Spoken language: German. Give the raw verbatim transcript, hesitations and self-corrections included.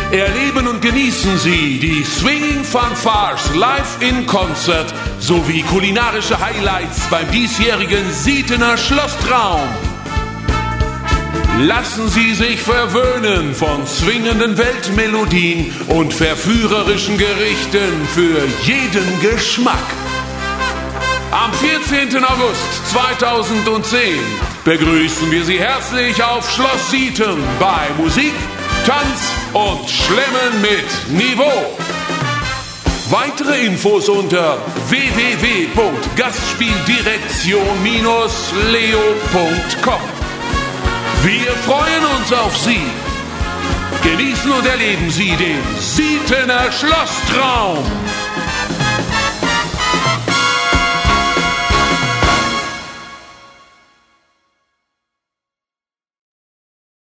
Erleben und genießen Sie die Swinging Fanfares live in Konzert sowie kulinarische Highlights beim diesjährigen Sietener Schlosstraum. Lassen Sie sich verwöhnen von swingenden Weltmelodien und verführerischen Gerichten für jeden Geschmack. Am vierzehnten August zweitausendzehn begrüßen wir Sie herzlich auf Schloss Sieten bei Musik, Tanz und Schlemmen mit Niveau. Weitere Infos unter w w w punkt gastspieldirektion Bindestrich leo punkt com. Wir freuen uns auf Sie. Genießen und erleben Sie den Sietener Schlosstraum.